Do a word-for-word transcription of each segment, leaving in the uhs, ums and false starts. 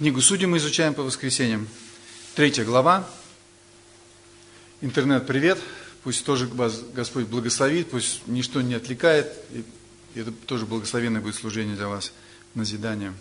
Книгу Судей мы изучаем по воскресеньям. Третья глава. Интернет, привет. Пусть тоже вас Господь благословит, пусть ничто не отвлекает. И это тоже благословенное будет служение для вас, назидание.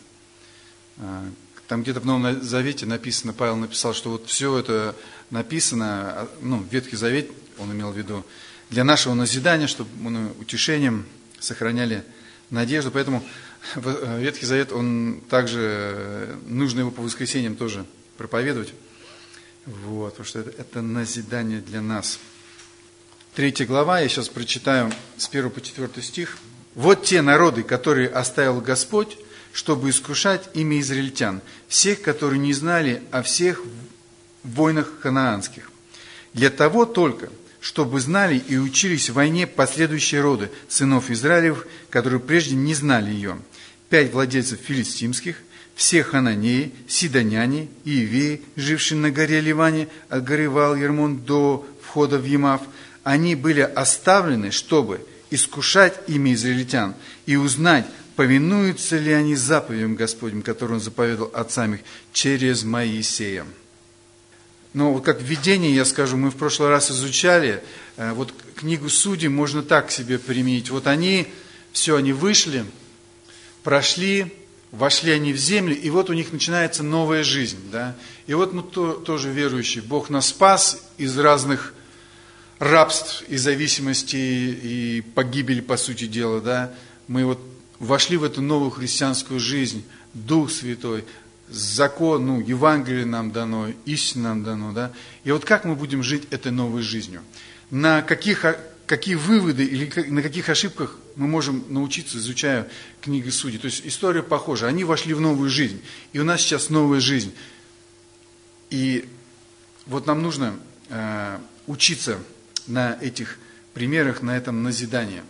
Там где-то в Новом Завете написано, Павел написал, что вот все это написано, ну, Ветхий Завет, он имел в виду, для нашего назидания, чтобы мы утешением сохраняли надежду. Поэтому Ветхий Завет, он также, нужно его по воскресеньям тоже проповедовать. Вот, потому что это, это назидание для нас. Третья глава, я сейчас прочитаю с первого по четвёртый стих. «Вот те народы, которые оставил Господь, чтобы искушать ими израильтян, всех, которые не знали о всех войнах ханаанских, для того только, чтобы знали и учились в войне последующие роды сынов Израилев, которые прежде не знали ее. Пять владельцев филистимских, все хананеи, сидоняне и ивеи, жившие на горе Ливане, от горы Ваал-Ермон до входа в Емав, они были оставлены, чтобы искушать ими израильтян и узнать, повинуются ли они заповедям Господним, которые Он заповедал отцам их через Моисея». Но вот как введение, я скажу, мы в прошлый раз изучали, вот книгу Судей можно так себе применить. Вот они, все, они вышли, прошли, вошли они в землю, и вот у них начинается новая жизнь. Да? И вот мы то, тоже верующие, Бог нас спас из разных рабств и зависимостей, и погибели, по сути дела. Да? Мы вот вошли в эту новую христианскую жизнь, Дух Святой, закон, ну, Евангелие нам дано, истина нам дано. Да? И вот как мы будем жить этой новой жизнью? На каких, какие выводы или на каких ошибках мы можем научиться, изучая книги Судей? То есть история похожа. Они вошли в новую жизнь, и у нас сейчас новая жизнь. И вот нам нужно э, учиться на этих примерах, на этом назидании.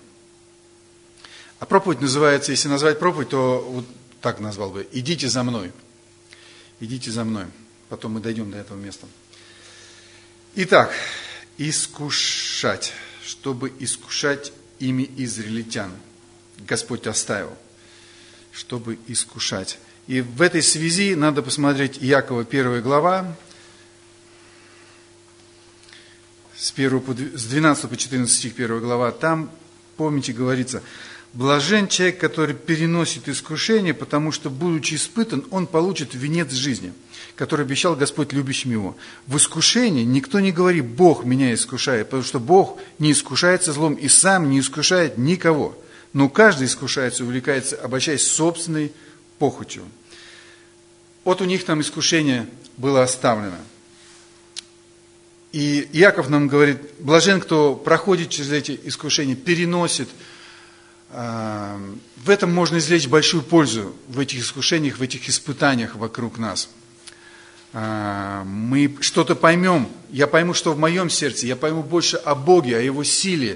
А проповедь называется, если назвать проповедь, то вот так назвал бы: «Идите за мной». Идите за мной. Потом мы дойдем до этого места. Итак, искушать. Чтобы искушать ими израильтян. Господь оставил. Чтобы искушать. И в этой связи надо посмотреть Иакова первая глава. С, первого, с двенадцатого по четырнадцатый стих первая глава. Там, помните, говорится: «Блажен человек, который переносит искушение, потому что, будучи испытан, он получит венец жизни, который обещал Господь любящим его. В искушении никто не говорит: Бог меня искушает, потому что Бог не искушается злом и сам не искушает никого. Но каждый искушается и увлекается, обольщаясь собственной похотью». Вот у них там искушение было оставлено. И Иаков нам говорит: блажен, кто проходит через эти искушения, переносит. В этом можно извлечь большую пользу, в этих искушениях, в этих испытаниях вокруг нас. Мы что-то поймем, я пойму, что в моем сердце, я пойму больше о Боге, о Его силе.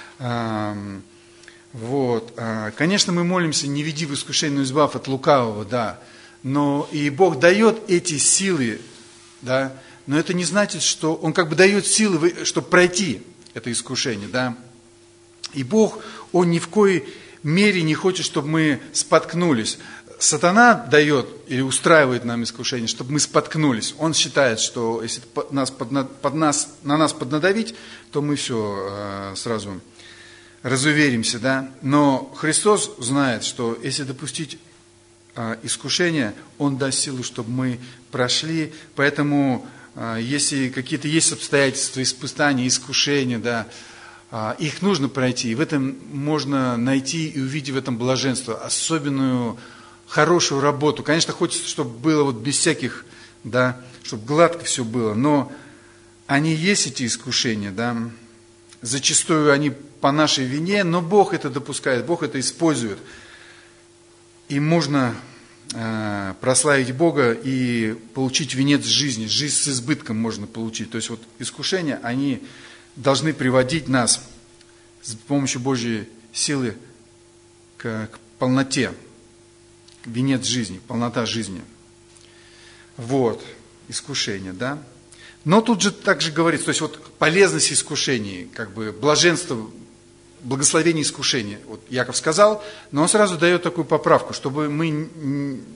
Вот. Конечно, мы молимся: не веди в искушение, но избавь от лукавого, да. Но и Бог дает эти силы, да. Но это не значит, что Он как бы дает силы, чтобы пройти это искушение, да. И Бог, Он ни в коей мере не хочет, чтобы мы споткнулись. Сатана дает или устраивает нам искушение, чтобы мы споткнулись. Он считает, что если нас под, под нас, на нас поднадавить, то мы все сразу разуверимся. Да? Но Христос знает, что если допустить искушение, Он даст силу, чтобы мы прошли. Поэтому, если какие-то есть обстоятельства, испытания, искушения, да, их нужно пройти, и в этом можно найти и увидеть в этом блаженство, особенную хорошую работу. Конечно, хочется, чтобы было вот без всяких, да, чтобы гладко все было, но они есть, эти искушения, да, зачастую они по нашей вине, но Бог это допускает, Бог это использует. И можно э, прославить Бога и получить венец жизни, жизнь с избытком можно получить. То есть вот искушения, они должны приводить нас с помощью Божьей силы к, к полноте, к венец жизни, полнота жизни. Вот, искушение, да. Но тут же также говорится, то есть вот полезность искушений, как бы блаженство, благословение искушения. Вот Иаков сказал, но он сразу дает такую поправку, чтобы мы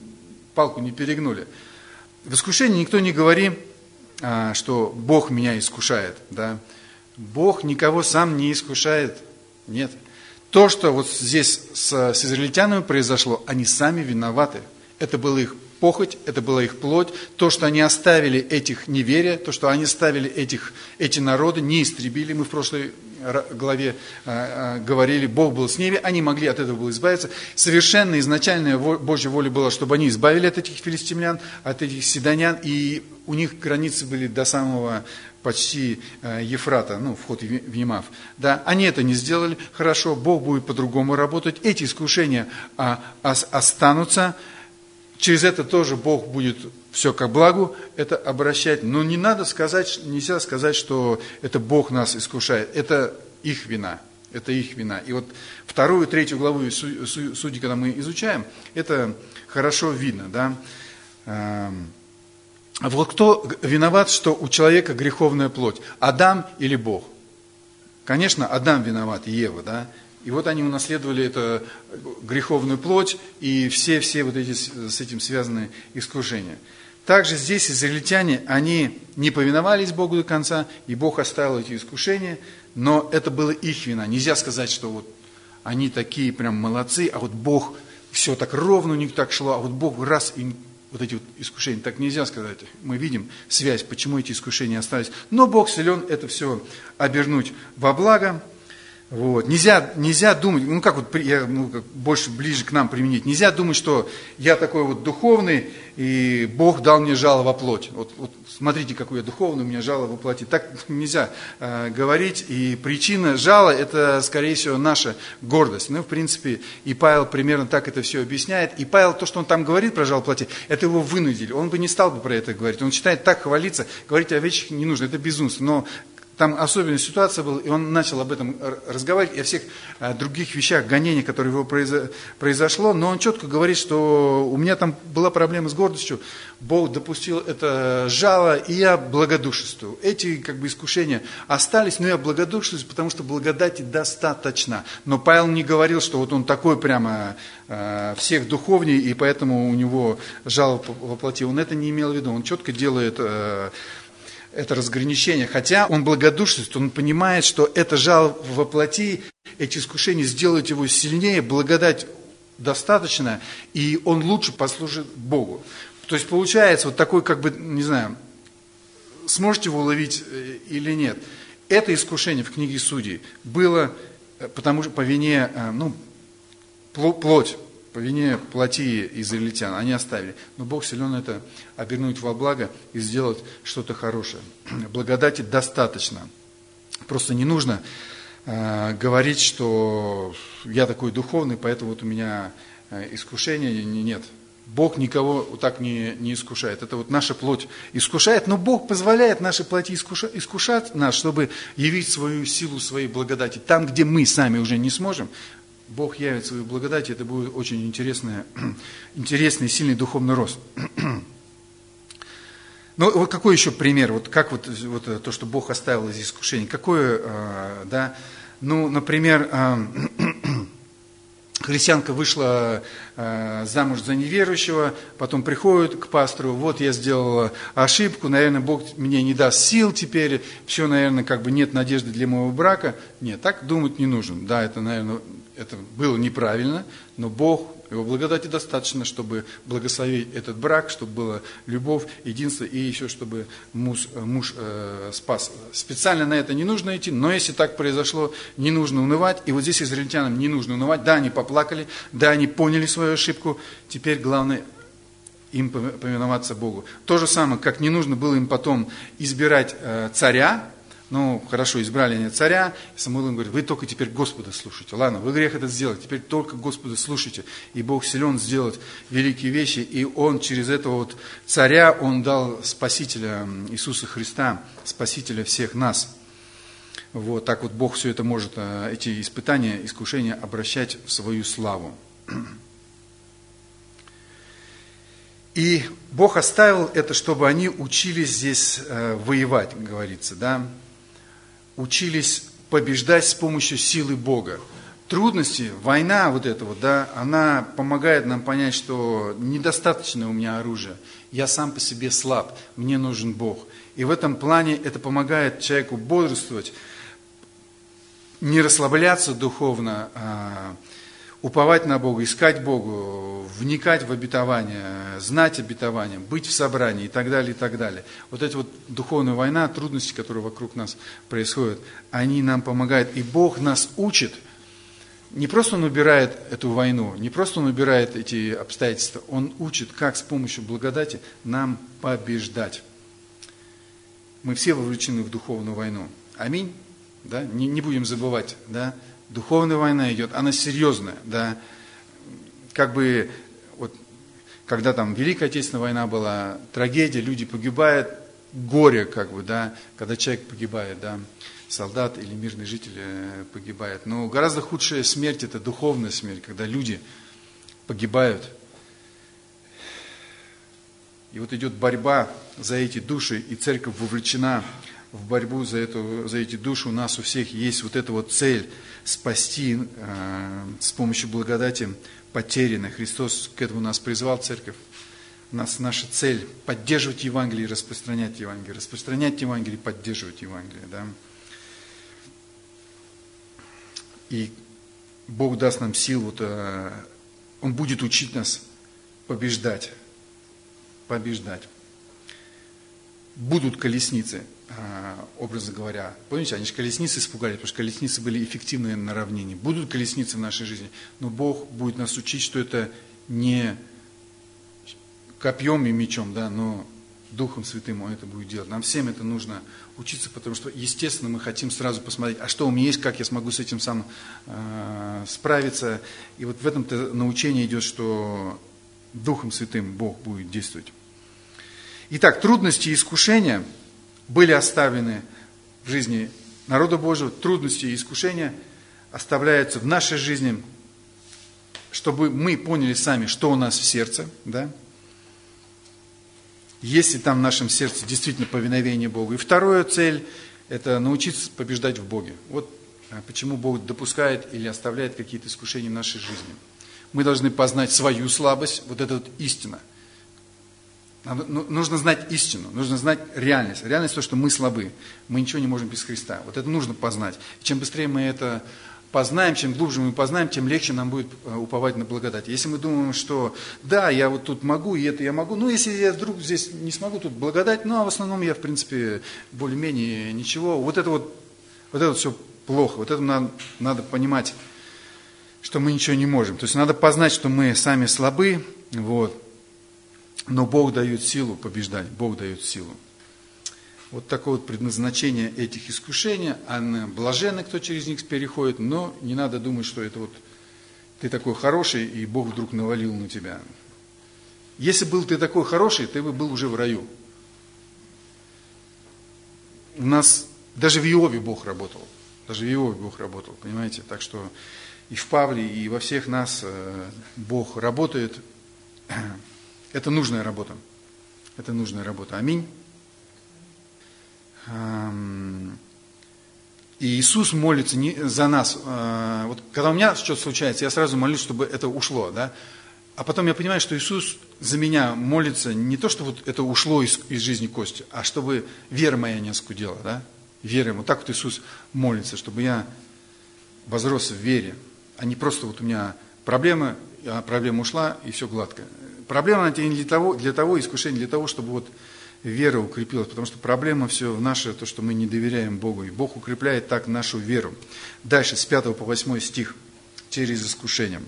палку не перегнули. В искушении никто не говорит, что Бог меня искушает. Да? Бог никого сам не искушает. Нет. То, что вот здесь с, с израильтянами произошло, они сами виноваты. Это была их похоть, это была их плоть. То, что они оставили этих неверия, то, что они оставили этих, эти народы, не истребили. Мы в прошлой главе э, э, говорили, Бог был с ними, они могли от этого было избавиться. Совершенно изначальная Божья воля была, чтобы они избавили от этих филистимлян, от этих сидонян, и у них границы были до самого почти э, Ефрата, ну, вход в Емав. Да, они это не сделали, хорошо, Бог будет по-другому работать, эти искушения а, а, останутся, через это тоже Бог будет все как благу это обращать. Но не надо сказать, нельзя сказать, что это Бог нас искушает. Это их вина. Это их вина. И вот вторую, третью главу Судей, когда мы изучаем, это хорошо видно. Да? А вот кто виноват, что у человека греховная плоть? Адам или Бог? Конечно, Адам виноват, и Ева, да? И вот они унаследовали эту греховную плоть и все-все вот эти с этим связанные искушения. Также здесь израильтяне, они не повиновались Богу до конца, и Бог оставил эти искушения, но это было их вина. Нельзя сказать, что вот они такие прям молодцы, а вот Бог, все так ровно у них так шло, а вот Бог раз им вот эти вот искушения. Так нельзя сказать. Мы видим связь, почему эти искушения остались. Но Бог силен это все обернуть во благо. Вот. Нельзя, нельзя думать, ну как вот я, ну, как больше ближе к нам применить, нельзя думать, что я такой вот духовный, и Бог дал мне жало во плоть. Вот, вот смотрите, какой я духовный, у меня жало во плоти. Так нельзя э, говорить, и причина жала, это, скорее всего, наша гордость. Ну, в принципе, и Павел примерно так это все объясняет. И Павел, то, что он там говорит про жало плоти, это его вынудили. Он бы не стал бы про это говорить. Он считает, так хвалиться, говорить о вещах не нужно, это безумство. Но там особенная ситуация была, и он начал об этом разговаривать, и о всех других вещах, гонениях, которые его произошло, но он четко говорит, что у меня там была проблема с гордостью, Бог допустил это жало, и я благодушествую. Эти как бы искушения остались, но я благодушествую, потому что благодати достаточно. Но Павел не говорил, что вот он такой прямо э, всех духовней, и поэтому у него жало во плоти. Он это не имел в виду, он четко делает э, это разграничение. Хотя он благодушествует, он понимает, что это жало во плоти, эти искушения сделают его сильнее, благодать достаточно, и он лучше послужит Богу. То есть получается вот такой, как бы, не знаю, сможете вы уловить или нет. Это искушение в книге Судей было потому что по вине, ну, плоть, по вине плоти израильтян, они оставили. Но Бог силен это обернуть во благо и сделать что-то хорошее. Благодати достаточно. Просто не нужно э, говорить, что я такой духовный, поэтому вот у меня э, искушения нет. Бог никого так не, не искушает. Это вот наша плоть искушает, но Бог позволяет нашей плоти искуша, искушать нас, чтобы явить свою силу, своей благодати. Там, где мы сами уже не сможем, Бог явит свою благодать, и это будет очень интересный, интересный, сильный духовный рост. Ну, вот какой еще пример? Вот как вот, вот то, что Бог оставил из искушений? Какое, да, ну, например, христианка вышла э, замуж за неверующего, потом приходит к пастору, вот я сделала ошибку, наверное, Бог мне не даст сил теперь, все, наверное, как бы нет надежды для моего брака. Нет, так думать не нужно. Да, это, наверное, это было неправильно, но Бог, Его благодати достаточно, чтобы благословить этот брак, чтобы была любовь, единство, и еще чтобы муж, муж э, спас. Специально на это не нужно идти, но если так произошло, не нужно унывать. И вот здесь израильтянам не нужно унывать. Да, они поплакали, да, они поняли свою ошибку. Теперь главное им повиноваться Богу. То же самое, как не нужно было им потом избирать э, царя. Ну, хорошо, избрали они царя, и Самуил им говорит, вы только теперь Господа слушайте. Ладно, вы грех этот сделали, теперь только Господа слушайте. И Бог силен сделать великие вещи, и Он через этого вот царя, Он дал Спасителя Иисуса Христа, Спасителя всех нас. Вот так вот Бог все это может, эти испытания, искушения обращать в свою славу. И Бог оставил это, чтобы они учились здесь воевать, говорится, да. Учились побеждать с помощью силы Бога. трудности, война вот эта вот, да, она помогает нам понять, что недостаточно у меня оружия. Я сам по себе слаб, мне нужен Бог. И в этом плане это помогает человеку бодрствовать, не расслабляться духовно, а уповать на Бога, искать Богу, вникать в обетование, знать обетование, быть в собрании и так далее, и так далее. Вот эта вот духовная война, трудности, которые вокруг нас происходят, они нам помогают. И Бог нас учит. Не просто Он убирает эту войну, не просто Он убирает эти обстоятельства, Он учит, как с помощью благодати нам побеждать. Мы все вовлечены в духовную войну. Аминь. Да? Не, не будем забывать, да? Духовная война идет, она серьезная, да? Как бы, вот, когда там Великая Отечественная война была, трагедия, люди погибают, горе, как бы, да, когда человек погибает, да, солдат или мирный житель погибает. Но гораздо худшая смерть – это духовная смерть, когда люди погибают. И вот идет борьба за эти души, и церковь вовлечена в борьбу за, эту, за эти души. У нас у всех есть вот эта вот цель – спасти э, с помощью благодати потерянных. Христос к этому нас призвал, церковь. У нас наша цель – поддерживать Евангелие и распространять Евангелие. Распространять Евангелие и поддерживать Евангелие, да. И Бог даст нам силу, вот, э, Он будет учить нас побеждать. Побеждать. Будут колесницы, э, образно говоря. Помните, они же колесницы испугались, потому что колесницы были эффективны на равнине. Будут колесницы в нашей жизни, но Бог будет нас учить, что это не копьем и мечом, да, но Духом Святым Он это будет делать. Нам всем это нужно учиться, потому что, естественно, мы хотим сразу посмотреть, а что у меня есть, как я смогу с этим сам э, справиться. И вот в этом-то научение идет, что Духом Святым Бог будет действовать. Итак, трудности и искушения были оставлены в жизни народа Божьего. Трудности и искушения оставляются в нашей жизни, чтобы мы поняли сами, что у нас в сердце, да? Если там в нашем сердце действительно повиновение Богу. И вторая цель – это научиться побеждать в Боге. Вот почему Бог допускает или оставляет какие-то искушения в нашей жизни. Мы должны познать свою слабость, вот это вот истина. Нужно знать истину, нужно знать реальность. Реальность то, что мы слабы, мы ничего не можем без Христа. Вот это нужно познать. И чем быстрее мы это познаем, чем глубже мы познаем, тем легче нам будет уповать на благодать. Если мы думаем, что да, я вот тут могу, и это я могу, ну если я вдруг здесь не смогу, тут благодать, ну а в основном я в принципе более-менее ничего, вот это вот, вот это вот все плохо, вот это надо, надо понимать, что мы ничего не можем. То есть надо познать, что мы сами слабы, вот, но Бог дает силу побеждать, Бог дает силу. Вот такое вот предназначение этих искушений, а блаженны, кто через них переходит, но не надо думать, что это вот ты такой хороший, и Бог вдруг навалил на тебя. Если был ты такой хороший, ты бы был уже в раю. У нас даже в Иове Бог работал, даже в Иове Бог работал, понимаете? Так что и в Павле, и во всех нас Бог работает. Это нужная работа, это нужная работа. Аминь. И Иисус молится не за нас. Вот когда у меня что-то случается, я сразу молюсь, чтобы это ушло, да? А потом я понимаю, что Иисус за меня молится не то, чтобы вот это ушло из, из жизни Кости, а чтобы вера моя не оскудела, да? Вера ему. Так вот Иисус молится, чтобы я возрос в вере, а не просто вот у меня проблема, а проблема ушла, и все гладко. Проблема она не для того, для того, искушение для того, чтобы вот вера укрепилась, потому что проблема все в наше, то, что мы не доверяем Богу, и Бог укрепляет так нашу веру. Дальше, с пятого по восьмой стих, через искушение.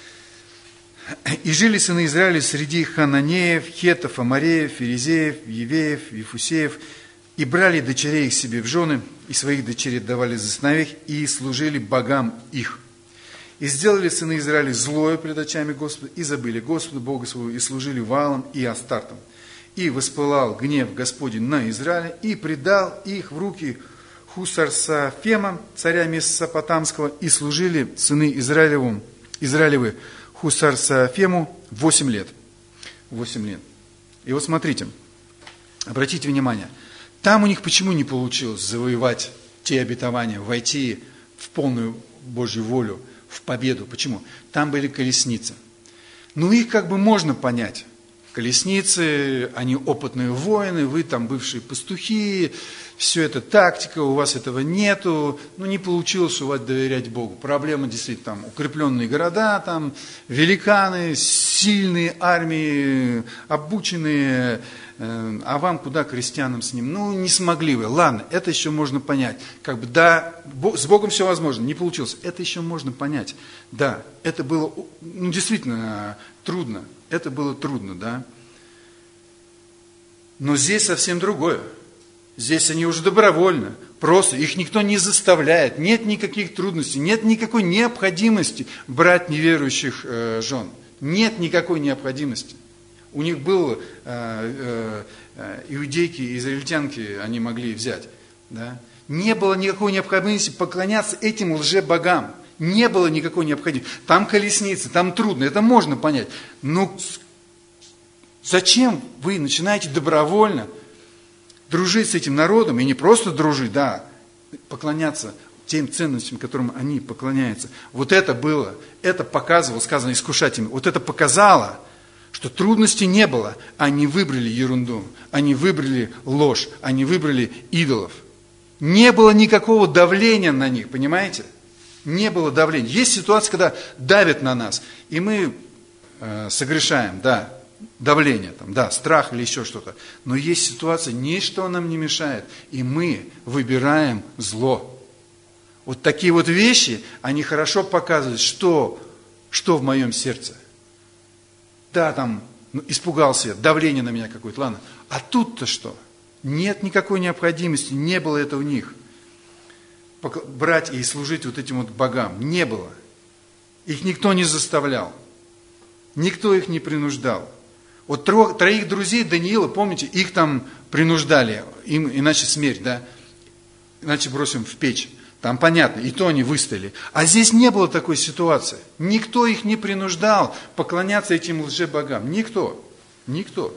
«И жили сыны Израиля среди хананеев, хеттов, амореев, ферезеев, евеев, ефусеев, и брали дочерей их себе в жены, и своих дочерей давали за сыновей, и служили богам их. И сделали сыны Израиля злое пред очами Господа, и забыли Господа Бога своего, и служили Ваалам и Астартам. И воспылал гнев Господень на Израиля, и предал их в руки Хусарсафема, царя Месопотамского, и служили сыны Израилеву, Израилевы Хусарсафему восемь лет. Восемь лет. И вот смотрите, обратите внимание, там у них почему не получилось завоевать те обетования, войти в полную Божью волю, в победу. Почему? Там были колесницы. Ну, их как бы можно понять. Колесницы, они опытные воины, вы там бывшие пастухи, все это тактика, у вас этого нету, ну не получилось у вас доверять Богу. Проблема действительно там укрепленные города, там великаны, сильные армии, обученные, э, а вам куда, крестьянам с ним? Ну не смогли вы, ладно, это еще можно понять. Как бы да, с Богом все возможно, не получилось, это еще можно понять. Да, это было, ну действительно трудно. Это было трудно, да. Но здесь совсем другое. Здесь они уже добровольно, просто, их никто не заставляет, нет никаких трудностей, нет никакой необходимости брать неверующих э, жен. Нет никакой необходимости. У них было э, э, иудейки, израильтянки, они могли взять. Да. Не было никакой необходимости поклоняться этим лжебогам. Не было никакой необходимости. Там колесницы, там трудно, это можно понять. Но зачем вы начинаете добровольно дружить с этим народом, и не просто дружить, да, поклоняться тем ценностям, которым они поклоняются. Вот это было, это показывало, сказано, искушать им, вот это показало, что трудностей не было. Они выбрали ерунду, они выбрали ложь, они выбрали идолов. Не было никакого давления на них, понимаете? Не было давления. Есть ситуация, когда давят на нас, и мы э, согрешаем, да, давление, там, да, страх или еще что-то. Но есть ситуация, ничто нам не мешает, и мы выбираем зло. Вот такие вот вещи, они хорошо показывают, что, что в моем сердце. Да, там, ну, испугался я, давление на меня какое-то, ладно. А тут-то что? Нет никакой необходимости, не было это в них. Брать и служить вот этим вот богам. Не было. Их никто не заставлял. Никто их не принуждал. Вот тро, троих друзей Даниила, помните, их там принуждали, им иначе смерть, да? Иначе бросим в печь. Там понятно, и то они выстояли. А здесь не было такой ситуации. Никто их не принуждал поклоняться этим лжебогам. Никто. Никто.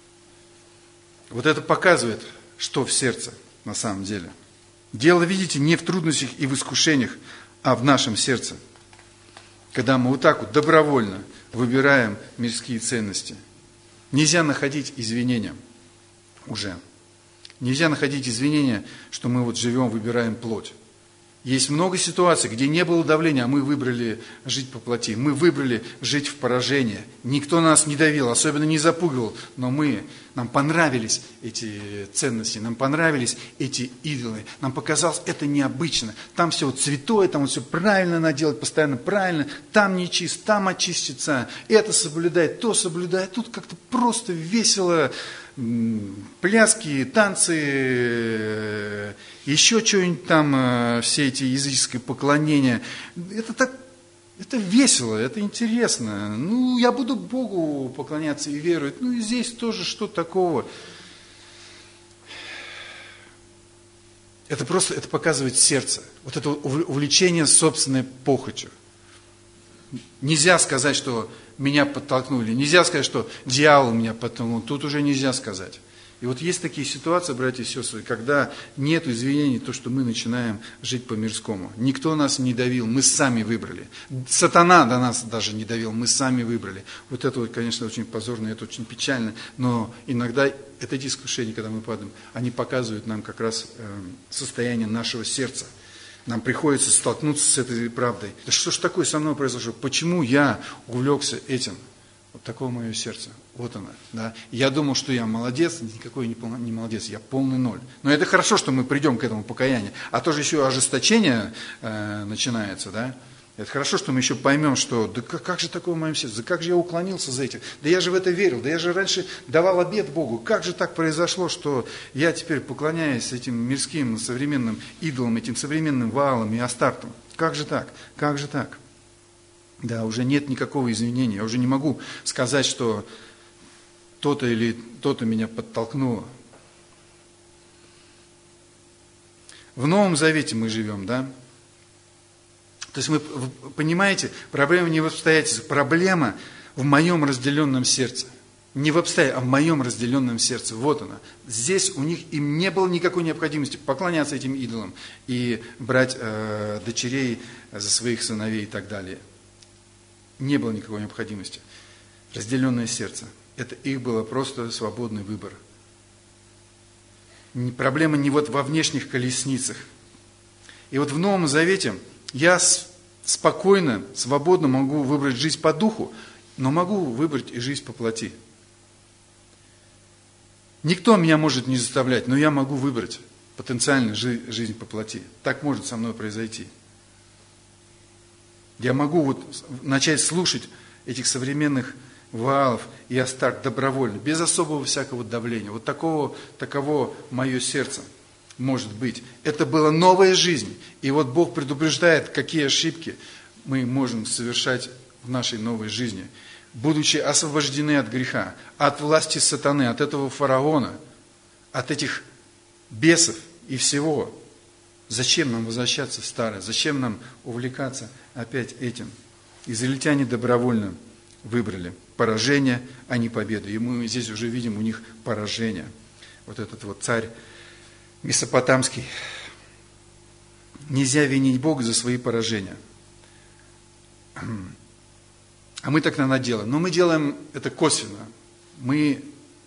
Вот это показывает, что в сердце на самом деле. Дело, видите, не в трудностях и в искушениях, а в нашем сердце. Когда мы вот так вот добровольно выбираем мирские ценности. Нельзя находить извинения уже. Нельзя находить извинения, что мы вот живем, выбираем плоть. Есть много ситуаций, где не было давления, а мы выбрали жить по плоти. Мы выбрали жить в поражении. Никто нас не давил, особенно не запугивал. Но мы, нам понравились эти ценности, нам понравились эти идолы. Нам показалось, это необычно. Там все вот святое, там вот все правильно надо делать, постоянно правильно. Там нечист, там очистится. Это соблюдает, то соблюдает. Тут как-то просто весело. Пляски, танцы, еще что-нибудь там, все эти языческие поклонения. Это так, это весело, это интересно. Ну, я буду Богу поклоняться и веровать. Ну, и здесь тоже что такого. Это просто, это показывает сердце. Вот это увлечение собственной похотью. Нельзя сказать, что меня подтолкнули. Нельзя сказать, что дьявол меня подтолкнул. Тут уже нельзя сказать. И вот есть такие ситуации, братья и сестры, когда нет извинений, то, что мы начинаем жить по-мирскому. Никто нас не давил, мы сами выбрали. Сатана до нас даже не давил, мы сами выбрали. Вот это, вот, конечно, очень позорно, это очень печально. Но иногда это эти искушения, когда мы падаем, они показывают нам как раз э, состояние нашего сердца. Нам приходится столкнуться с этой правдой. Да что ж такое со мной произошло? Почему я увлекся этим? Вот такое мое сердце. Вот оно. Да? Я думал, что я молодец, никакой не, не молодец, я полный ноль. Но это хорошо, что мы придем к этому покаянию. А то же еще ожесточение э, начинается, да? Это хорошо, что мы еще поймем, что да как, как же такое в моем сердце, да как же я уклонился за этим, да я же в это верил, да я же раньше давал обет Богу, как же так произошло, что я теперь поклоняюсь этим мирским современным идолам, этим современным Ваалам и Астартам, как же так, как же так? Да, уже нет никакого извинения, я уже не могу сказать, что то-то или то-то меня подтолкнуло. В Новом Завете мы живем, да? То есть вы понимаете, проблема не в обстоятельствах, проблема в моем разделенном сердце. Не в обстоятельствах, а в моем разделенном сердце. Вот она. Здесь у них им не было никакой необходимости поклоняться этим идолам и брать э, дочерей за своих сыновей и так далее. Не было никакой необходимости. Разделенное сердце. Это их было просто свободный выбор. Проблема не вот во внешних колесницах. И вот в Новом Завете я спокойно, свободно могу выбрать жизнь по духу, но могу выбрать и жизнь по плоти. Никто меня может не заставлять, но я могу выбрать потенциально жизнь по плоти. Так может со мной произойти. Я могу вот начать слушать этих современных Ваалов и Астарт добровольно, без особого всякого давления. Вот такого, таково мое сердце может быть. Это была новая жизнь. И вот Бог предупреждает, какие ошибки мы можем совершать в нашей новой жизни. Будучи освобождены от греха, от власти сатаны, от этого фараона, от этих бесов и всего. Зачем нам возвращаться в старое? Зачем нам увлекаться опять этим? Израильтяне добровольно выбрали поражение, а не победу. И мы здесь уже видим у них поражение. Вот этот вот царь месопотамский. Нельзя винить Бога за свои поражения. А мы так, наверное, делаем. Но мы делаем это косвенно. Мы,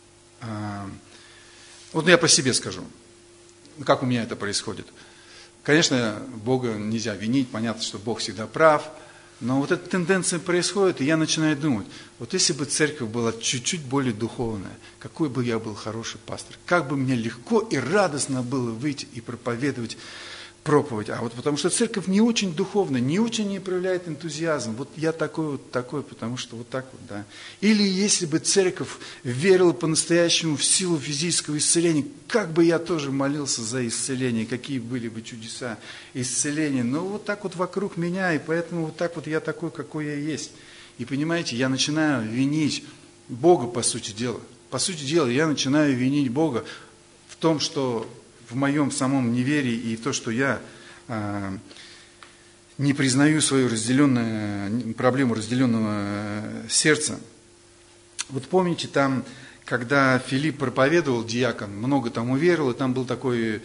а, вот я по себе скажу, как у меня это происходит. Конечно, Бога нельзя винить, понятно, что Бог всегда прав. Но вот эта тенденция происходит, и я начинаю думать, вот если бы церковь была чуть-чуть более духовная, какой бы я был хороший пастор, как бы мне легко и радостно было выйти и проповедовать проповедь. А вот потому что церковь не очень духовная, не очень не проявляет энтузиазм. Вот я такой вот такой, потому что вот так вот, да. Или если бы церковь верила по-настоящему в силу физического исцеления, как бы я тоже молился за исцеление, какие были бы чудеса исцеления. Но вот так вот вокруг меня, и поэтому вот так вот я такой, какой я есть. И понимаете, я начинаю винить Бога, по сути дела. По сути дела, я начинаю винить Бога в том, что в моем самом неверии и то, что я а, не признаю свою разделенную, проблему разделенного сердца. Вот помните, там, когда Филипп проповедовал, диакон, много там уверовал, и там был такой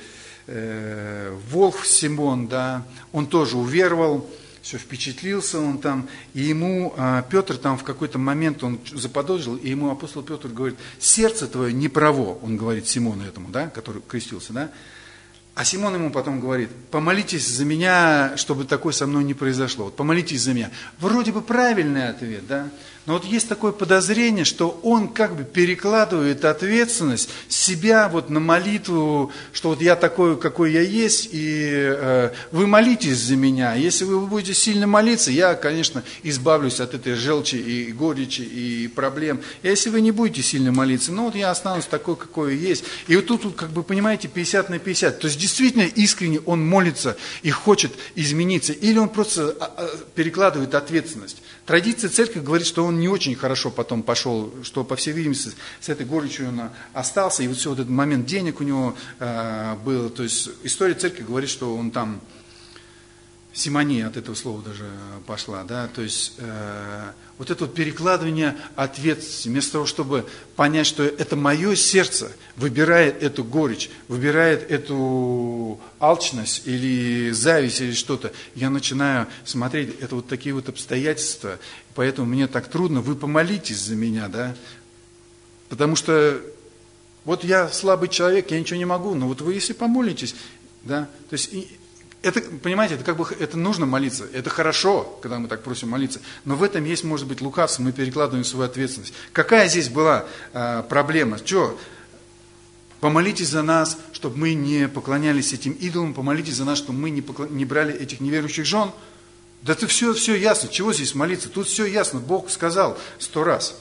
э, волхв Симон, да, он тоже уверовал, все, впечатлился он там, и ему а, Петр там в какой-то момент он заподозрил, и ему апостол Петр говорит, сердце твое не право, он говорит Симону этому, да, который крестился, да, а Симон ему потом говорит, помолитесь за меня, чтобы такое со мной не произошло, вот помолитесь за меня. Вроде бы правильный ответ, да, но вот есть такое подозрение, что он как бы перекладывает ответственность себя вот на молитву, что вот я такой, какой я есть, и э, вы молитесь за меня. Если вы будете сильно молиться, я, конечно, избавлюсь от этой желчи и горечи и проблем. А если вы не будете сильно молиться, ну вот я останусь такой, какой я есть. И вот тут, как бы, понимаете, пятьдесят на пятьдесят. То есть действительно искренне он молится и хочет измениться, или он просто перекладывает ответственность. Традиция церкви говорит, что он не очень хорошо потом пошел, что, по всей видимости, с этой горечью он остался, и вот все вот этот момент денег у него э, был. То есть история церкви говорит, что он там, симония от этого слова даже пошла, да, то есть э, вот это вот перекладывание ответственности, вместо того, чтобы понять, что это мое сердце выбирает эту горечь, выбирает эту алчность или зависть или что-то, я начинаю смотреть, это вот такие вот обстоятельства, поэтому мне так трудно, вы помолитесь за меня, да, потому что вот я слабый человек, я ничего не могу, но вот вы если помолитесь, да, то есть это, понимаете, это как бы это нужно молиться, это хорошо, когда мы так просим молиться, но в этом есть, может быть, лукавство, мы перекладываем свою ответственность. Какая здесь была а, проблема? Что? Помолитесь за нас, чтобы мы не поклонялись этим идолам, помолитесь за нас, чтобы мы не, поклон... не брали этих неверующих жен. Да это все, все ясно, чего здесь молиться? Тут все ясно, Бог сказал сто раз.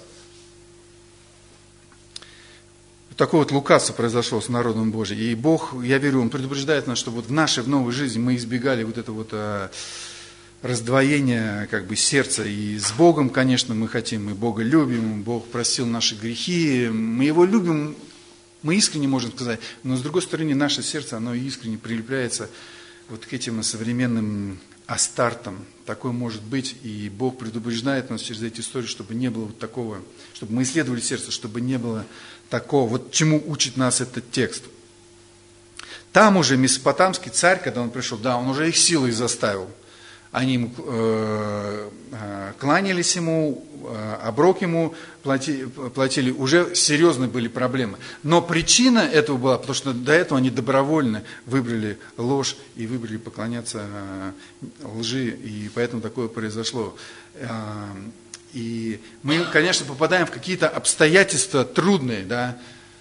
Такое вот лукавство произошло с народом Божьим. И Бог, я верю, Он предупреждает нас, чтобы вот в нашей, в новой жизни мы избегали вот этого вот а, раздвоения как бы сердца. И с Богом, конечно, мы хотим, мы Бога любим, Бог простил наши грехи, мы Его любим, мы искренне можем сказать, но с другой стороны, наше сердце, оно искренне прилепляется вот к этим современным астартом. Такое может быть, и Бог предупреждает нас через эти истории, чтобы не было вот такого, чтобы мы исследовали сердце, чтобы не было такого. Вот чему учит нас этот текст. Там уже месопотамский царь, когда он пришел, да, он уже их силой заставил. Они ему, э, э, кланялись ему, э, оброк ему плати, платили, уже серьезные были проблемы. Но причина этого была, потому что до этого они добровольно выбрали ложь и выбрали поклоняться э, лжи, и поэтому такое произошло. Э, и мы, конечно, попадаем в какие-то обстоятельства трудные, да,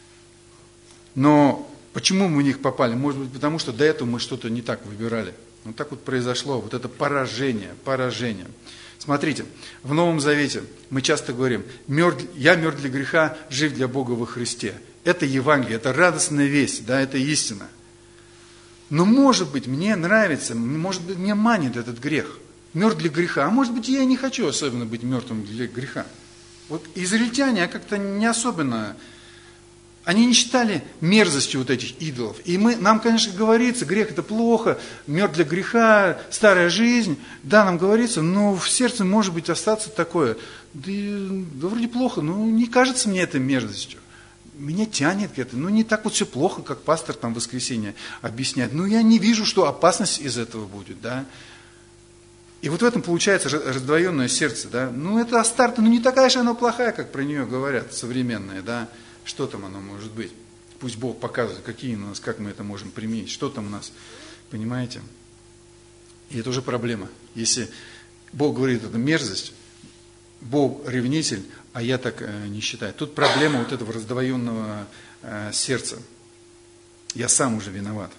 но почему мы в них попали? Может быть, потому что до этого мы что-то не так выбирали. Вот так вот произошло, вот это поражение, поражение. Смотрите, в Новом Завете мы часто говорим, мертв, я мертв для греха, жив для Бога во Христе. Это Евангелие, это радостная весть, да, это истина. Но может быть, мне нравится, может быть, мне манит этот грех. Мертв для греха, а может быть, я не хочу особенно быть мертвым для греха. Вот израильтяне как-то не особенно... Они не считали мерзостью вот этих идолов. И мы, нам, конечно, говорится, грех это плохо, мертв для греха, старая жизнь. Да, нам говорится, но в сердце может быть остаться такое. Да, да вроде плохо, но не кажется мне это мерзостью. Меня тянет к этому. Ну не так вот все плохо, как пастор там в воскресенье объясняет. Ну я не вижу, что опасность из этого будет, да. И вот в этом получается раздвоенное сердце, да. Ну это Астарта, ну не такая же она плохая, как про нее говорят, современная, да. Что там оно может быть? Пусть Бог показывает, какие у нас, как мы это можем применить, что там у нас, понимаете? И это уже проблема. Если Бог говорит, это мерзость, Бог ревнитель, а я так э, не считаю. Тут проблема вот этого раздвоенного э, сердца. Я сам уже виноват.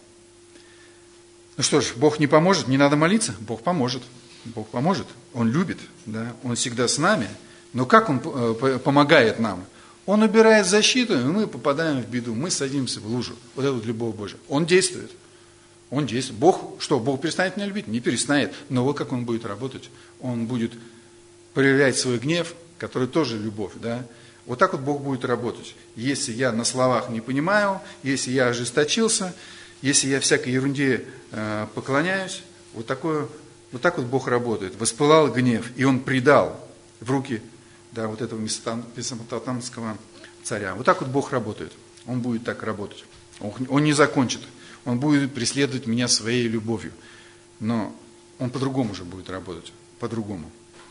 Ну что ж, Бог не поможет, не надо молиться? Бог поможет. Бог поможет. Он любит, да? Он всегда с нами. Но как Он э, помогает нам? Он убирает защиту, и мы попадаем в беду. Мы садимся в лужу. Вот это вот любовь Божия. Он действует. Он действует. Бог, что, Бог перестанет меня любить? Не перестанет. Но вот как Он будет работать. Он будет проявлять свой гнев, который тоже любовь. Да? Вот так вот Бог будет работать. Если я на словах не понимаю, если я ожесточился, если я всякой ерунде э, поклоняюсь, вот, такое, вот так вот Бог работает. Воспылал гнев, и Он предал в руки да, вот этого месопотамского царя. Вот так вот Бог работает. Он будет так работать. Он, он не закончит. Он будет преследовать меня своей любовью. Но Он по-другому же будет работать. По-другому.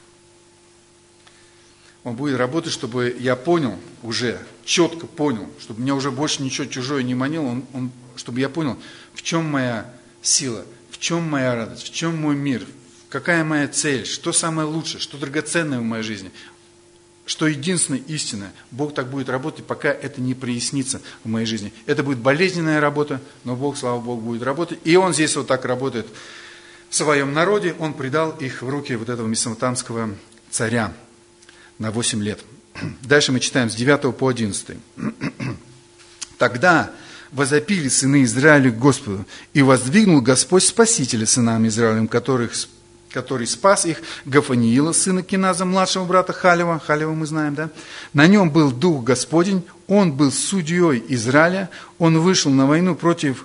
Он будет работать, чтобы я понял уже, четко понял, чтобы меня уже больше ничего чужое не манило, он, он, чтобы я понял, в чем моя сила, в чем моя радость, в чем мой мир, какая моя цель, что самое лучшее, что драгоценное в моей жизни. Что единственное истинное, Бог так будет работать, пока это не прояснится в моей жизни. Это будет болезненная работа, но Бог, слава Богу, будет работать. И Он здесь вот так работает в своем народе. Он предал их в руки вот этого месопотамского царя на восемь лет. Дальше мы читаем с девятого по одиннадцатый. «Тогда возопили сыны Израиля к Господу, и воздвигнул Господь Спасителя сынам Израилем, которых который спас их, Гафаниила, сына Киназа, младшего брата Халева, Халева мы знаем, да? На нем был Дух Господень, он был судьей Израиля, он вышел на войну против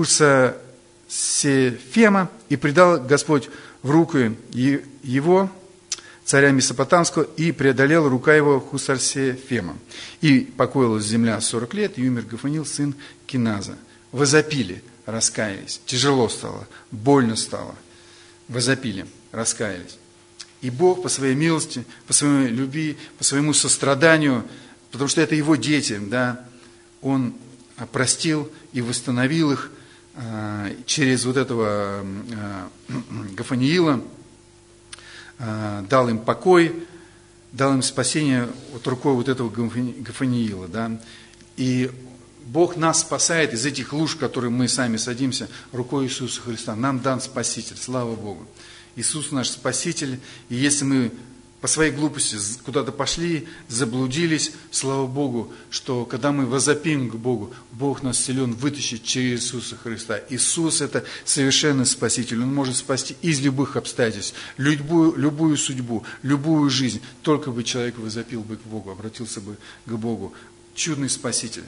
Хусарсефема, и предал Господь в руки его, царя Месопотамского, и преодолел рука его Хусарсефема. И покоилась земля сорок лет, и умер Гафаниил, сын Киназа. Возопили, раскаялись, тяжело стало, больно стало. Возопили, раскаялись. И Бог по своей милости, по своей любви, по своему состраданию, потому что это Его дети, да, Он простил и восстановил их а, через вот этого а, Гафаниила, а, дал им покой, дал им спасение вот рукой вот этого Гафаниила. Да. И Бог нас спасает из этих луж, в которые мы сами садимся, рукой Иисуса Христа. Нам дан Спаситель, слава Богу. Иисус наш Спаситель. И если мы по своей глупости куда-то пошли, заблудились, слава Богу, что когда мы возопим к Богу, Бог нас силен вытащить через Иисуса Христа. Иисус – это совершенный Спаситель. Он может спасти из любых обстоятельств, любую, любую судьбу, любую жизнь. Только бы человек возопил бы к Богу, обратился бы к Богу. Чудный Спаситель.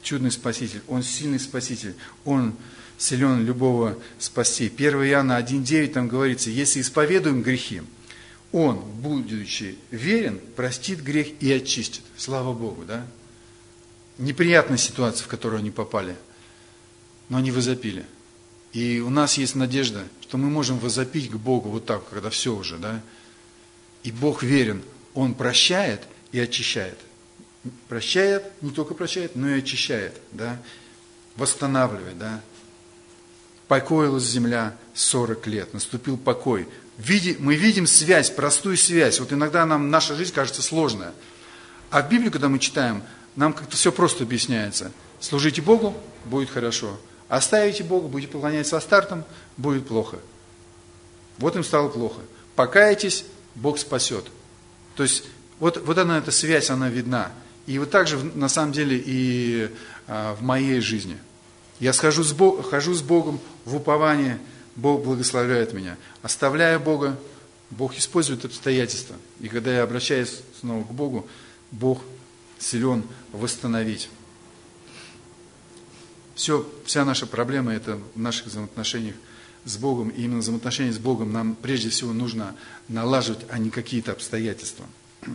чудный Спаситель, Он сильный Спаситель, Он силен любого спасти. первое Иоанна один девять там говорится, если исповедуем грехи, Он, будучи верен, простит грех и очистит. Слава Богу, да? Неприятная ситуация, в которую они попали, но они возопили. И у нас есть надежда, что мы можем возопить к Богу вот так, когда все уже, да? И Бог верен, Он прощает и очищает. Прощает, не только прощает, но и очищает, да? Восстанавливает, да? Покоилась земля сорок лет, наступил покой. Мы видим связь, простую связь. Вот иногда нам наша жизнь кажется сложная. А в Библии, когда мы читаем, нам как-то все просто объясняется. Служите Богу, будет хорошо. Оставите Бога, будете поклоняться Астартам, будет плохо. Вот им стало плохо. Покаетесь, Бог спасет. То есть, вот, вот она, эта связь, она видна. И вот так же, на самом деле, и а, в моей жизни. Я схожу с Бог, хожу с Богом в уповании, Бог благословляет меня. Оставляя Бога, Бог использует обстоятельства. И когда я обращаюсь снова к Богу, Бог силен восстановить. Все, вся наша проблема – это в наших взаимоотношениях с Богом. И именно взаимоотношения с Богом нам прежде всего нужно налаживать, а не какие-то обстоятельства.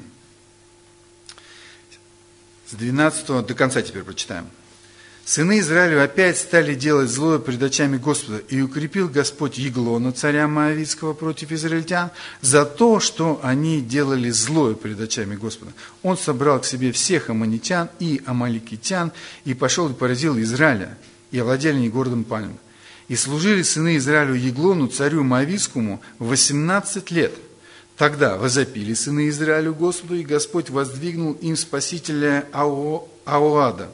С двенадцатого до конца теперь прочитаем. «Сыны Израилю опять стали делать злое пред очами Господа, и укрепил Господь Еглона, царя Моавитского, против израильтян, за то, что они делали злое пред очами Господа. Он собрал к себе всех аммонитян и амаликитян, и пошел и поразил Израиля, и овладели они городом Пальм. И служили сыны Израилю Еглону, царю Моавитскому, восемнадцать лет. Тогда возопили сыны Израилю Господу, и Господь воздвигнул им спасителя Аоада,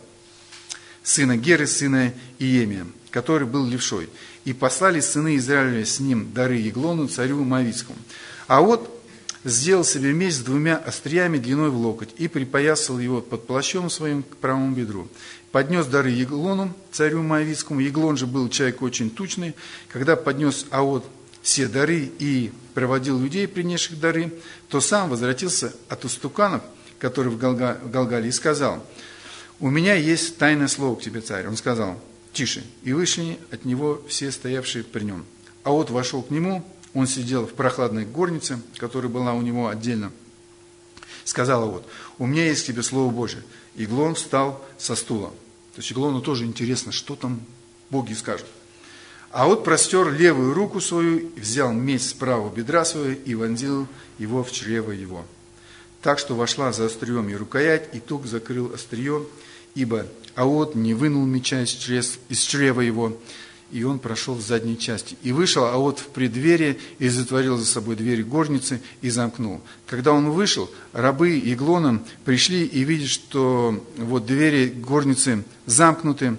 сына Геры, сына Иемия, который был левшой. И послали сыны Израиля с ним дары Еглону, царю Моавитскому. А вот сделал себе меч с двумя остриями длиной в локоть, и припоясал его под плащом своим к правому бедру. Поднес дары Еглону, царю Моавитскому. Еглон же был человек очень тучный. Когда поднес Аод все дары и проводил людей, принесших дары, то сам возвратился от устуканов, которые в Галгале, и сказал: «У меня есть тайное слово к тебе, царь». Он сказал: «Тише». И вышли от него все стоявшие при нем. А вот вошел к нему, он сидел в прохладной горнице, которая была у него отдельно. Сказал: «А вот, у меня есть к тебе слово Божие». Еглон встал со стула. То есть Еглону тоже интересно, что там боги скажут. А вот простер левую руку свою, взял меч с правого бедра своего и вонзил его в чрево его. Так что вошла за острием и рукоять, и тук закрыл острие, ибо Аод не вынул меча из, чрез, из чрева его, и он прошел в задней части. И вышел Аод в преддверие, и затворил за собой двери горницы, и замкнул. Когда он вышел, рабы Еглона пришли и видят, что вот двери горницы замкнуты,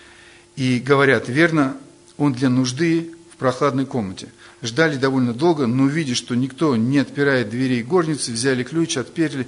и говорят: верно, он для нужды в прохладной комнате. Ждали довольно долго, но увидев, что никто не отпирает дверей горницы, взяли ключ, отперли,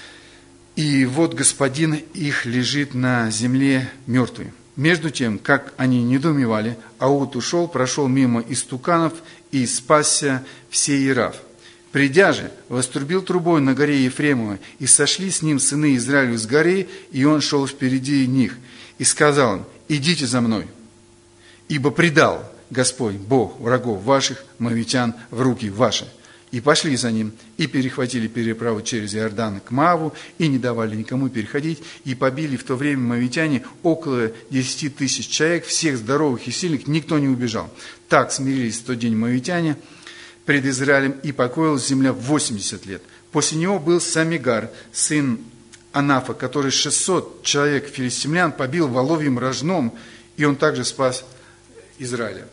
и вот господин их лежит на земле мертвый. Между тем, как они недоумевали, Аод ушел, прошел мимо истуканов и спасся всей Ираф. Придя же, вострубил трубой на горе Ефремовой, и сошли с ним сыны Израилю с горы, и он шел впереди них, и сказал им: идите за мной, ибо предал Господь, Бог врагов ваших, моавитян, в руки ваши. И пошли за ним, и перехватили переправу через Иордан к Моаву, и не давали никому переходить, и побили в то время моавитяне около десяти тысяч человек, всех здоровых и сильных, никто не убежал. Так смирились в тот день моавитяне пред Израилем, и покоилась земля восемьдесят лет. После него был Самигар, сын Анафа, который шестьсот человек филистимлян побил воловьим рожном, и он также спас Израиля.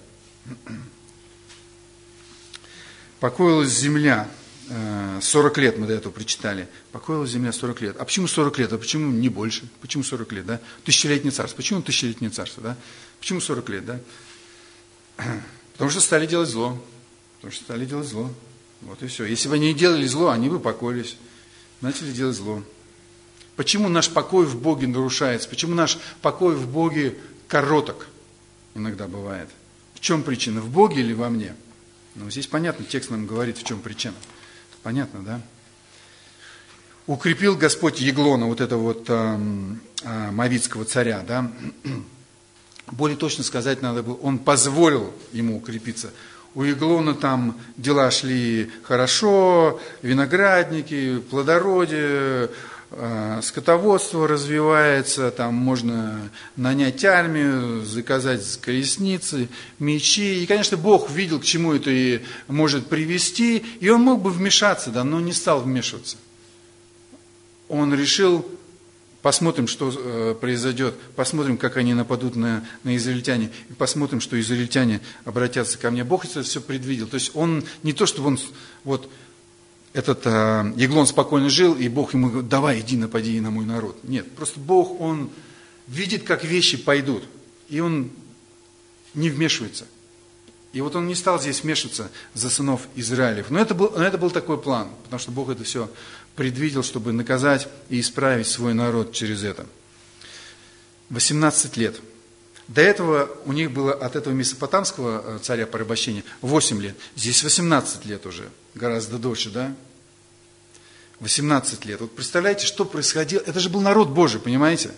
Покоилась земля, сорок лет мы до этого прочитали, покоилась земля сорок лет. А почему сорок лет? А почему не больше? Почему сорок лет, да? Тысячелетнее царство. Почему тысячелетнее царство, да? Почему сорок лет, да? Потому что стали делать зло. Потому что стали делать зло. Вот и все. Если бы они не делали зло, они бы покоились. Начали делать зло. Почему наш покой в Боге нарушается? Почему наш покой в Боге короток? Иногда бывает. В чем причина? В Боге или во мне? Ну, здесь понятно, текст нам говорит, в чем причина. Понятно, да? укрепил Господь Еглона, вот этого вот э, э, Моавитского царя, да. Более точно сказать надо было, он позволил ему укрепиться. У Еглона там дела шли хорошо, виноградники, плодородие, э, скотоводство развивается, там можно нанять армию, заказать колесницы, мечи. И, конечно, Бог видел, к чему это и может привести, и он мог бы вмешаться, да, но не стал вмешиваться. Он решил, посмотрим, что э, произойдет, посмотрим, как они нападут на, на израильтяне, и посмотрим, что израильтяне обратятся ко мне. Бог это все предвидел. То есть он не то, чтобы он, вот этот э, Еглон спокойно жил, и Бог ему говорит, давай, иди, напади на мой народ. Нет, просто Бог, он видит, как вещи пойдут, и он не вмешивается. И вот он не стал здесь вмешиваться за сынов Израилев. Но это был, но это был такой план, потому что Бог это все предвидел, чтобы наказать и исправить свой народ через это. восемнадцать лет. До этого у них было от этого месопотамского царя порабощения восемь лет. Здесь восемнадцать лет уже, гораздо дольше, да? восемнадцать лет. Вот представляете, что происходило? Это же был народ Божий, понимаете?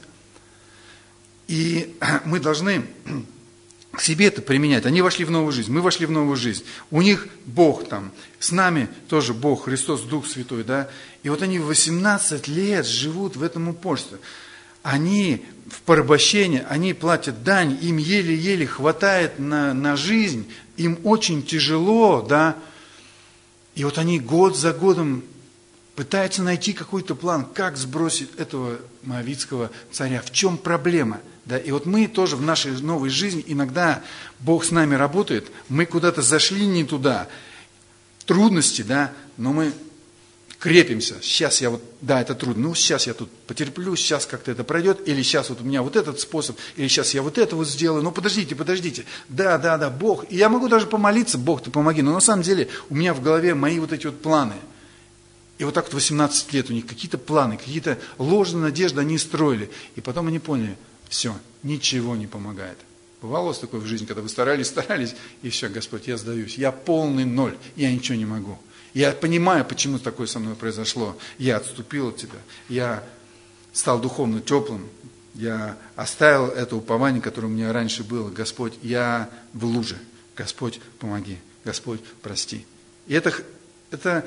И мы должны к себе это применять. Они вошли в новую жизнь, мы вошли в новую жизнь. У них Бог там, с нами тоже Бог, Христос, Дух Святой, да. И вот они восемнадцать лет живут в этом упорстве. Они в порабощении, они платят дань, им еле-еле хватает на, на жизнь, им очень тяжело, да. И вот они год за годом пытаются найти какой-то план, как сбросить этого моавитского царя, в чем проблема. Да, и вот мы тоже в нашей новой жизни, иногда Бог с нами работает, мы куда-то зашли не туда, трудности, да, но мы крепимся. Сейчас я вот, да, это трудно, ну сейчас я тут потерплю, сейчас как-то это пройдет, или сейчас вот у меня вот этот способ, или сейчас я вот это вот сделаю, ну подождите, подождите, да, да, да, Бог, и я могу даже помолиться, Бог, ты помоги, но на самом деле у меня в голове мои вот эти вот планы. И вот так вот восемнадцать лет у них какие-то планы, какие-то ложные надежды они строили, и потом они поняли, все, ничего не помогает. Бывало у вас такое в жизни, когда вы старались, старались, и все, Господь, я сдаюсь. Я полный ноль, я ничего не могу. Я понимаю, почему такое со мной произошло. Я отступил от Тебя, я стал духовно теплым, я оставил это упование, которое у меня раньше было. Господь, я в луже. Господь, помоги. Господь, прости. И это, это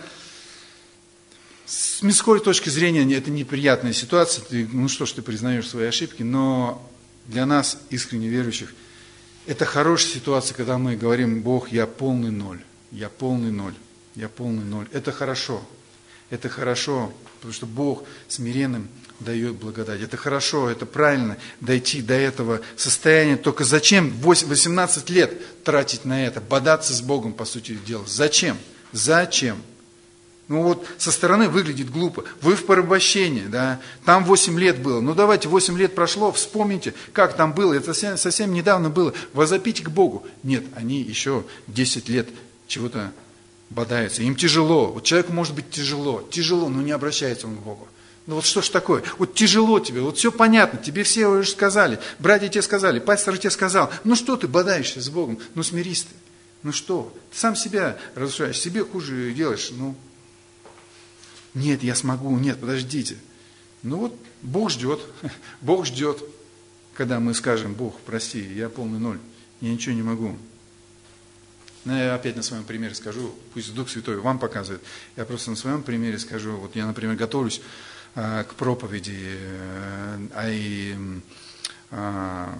с мирской точки зрения, это неприятная ситуация. Ты, ну что ж, ты признаешь свои ошибки, но для нас, искренне верующих, это хорошая ситуация, когда мы говорим, Бог, я полный ноль, я полный ноль, я полный ноль. Это хорошо, это хорошо, потому что Бог смиренным дает благодать. Это хорошо, это правильно дойти до этого состояния. Только зачем восемнадцать лет тратить на это, бодаться с Богом, по сути дела? Зачем? Зачем? Ну вот со стороны выглядит глупо. Вы в порабощении, да, там восемь лет было. Ну давайте, восемь лет прошло, вспомните, как там было. Это совсем, совсем недавно было. Возопите к Богу. Нет, они еще десять лет чего-то бодаются. Им тяжело. Вот человеку может быть тяжело. Тяжело, но не обращается он к Богу. Ну вот что ж такое? Вот тяжело тебе, вот все понятно, тебе все уже сказали, братья тебе сказали, пастор тебе сказал. Ну что ты бодаешься с Богом? Ну смирись ты. Ну что? Ты сам себя разрушаешь, себе хуже делаешь. Ну, нет, я смогу, нет, подождите. Ну вот Бог ждет, Бог ждет, когда мы скажем, Бог, прости, я полный ноль, я ничего не могу. Но я опять на своем примере скажу, пусть Дух Святой вам показывает, я просто на своем примере скажу, вот я, например, готовлюсь а, к проповеди, а и а,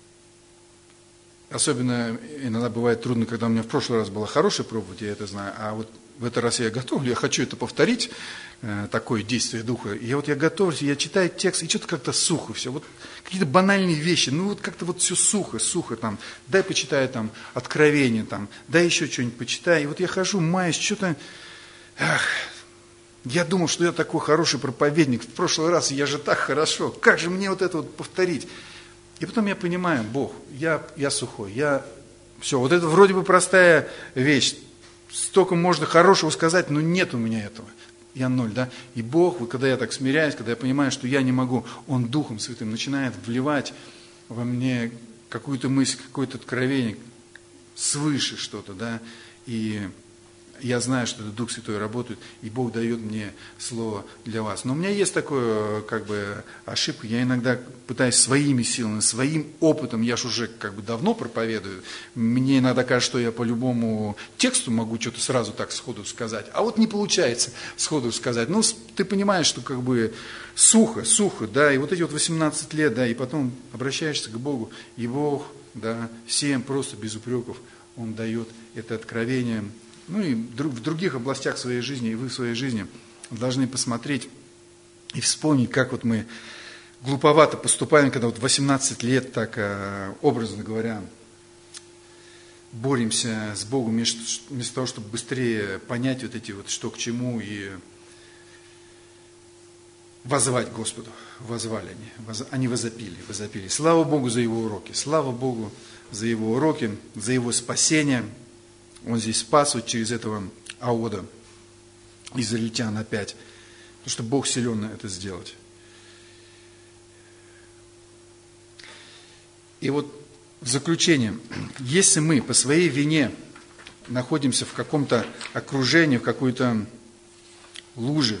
особенно иногда бывает трудно, когда у меня в прошлый раз была хорошая проповедь, я это знаю, а вот в этот раз я готовлю, я хочу это повторить, э, такое действие Духа. И вот я готовлюсь, я читаю текст, и что-то как-то сухо все. Вот какие-то банальные вещи, ну вот как-то вот все сухо, сухо там. Дай почитаю там Откровение там, дай еще что-нибудь почитаю. И вот я хожу, маюсь, что-то... Ах, я думал, что я такой хороший проповедник. В прошлый раз я же так хорошо. Как же мне вот это вот повторить? И потом я понимаю, Бог, я, я сухой, я... Все, вот это вроде бы простая вещь. Столько можно хорошего сказать, но нет у меня этого. Я ноль, да? И Бог, вот когда я так смиряюсь, когда я понимаю, что я не могу, Он Духом Святым начинает вливать во мне какую-то мысль, какое-то откровение, свыше что-то, да? И Я знаю, что это Дух Святой работает, и Бог дает мне слово для вас. Но у меня есть такая как бы ошибка. Я иногда пытаюсь своими силами, своим опытом, я же уже как бы давно проповедую, мне иногда кажется, что я по любому тексту могу что-то сразу так сходу сказать, а вот не получается сходу сказать. Ну, ты понимаешь, что как бы сухо, сухо, да, и вот эти вот восемнадцать лет, да, и потом обращаешься к Богу, и Бог, да, всем просто без упреков, Он дает это откровение. Ну и в других областях своей жизни, и вы в своей жизни должны посмотреть и вспомнить, как вот мы глуповато поступаем, когда вот восемнадцать лет, так образно говоря, боремся с Богом вместо того, чтобы быстрее понять вот эти вот что к чему и воззвать Господу. Воззвали они, они возопили, возопили. Слава Богу за Его уроки, слава Богу за Его уроки, за Его спасение. Он здесь спас вот через этого Аода, израильтян опять. Потому что Бог силен это сделать. И вот в заключение, если мы по своей вине находимся в каком-то окружении, в какой-то луже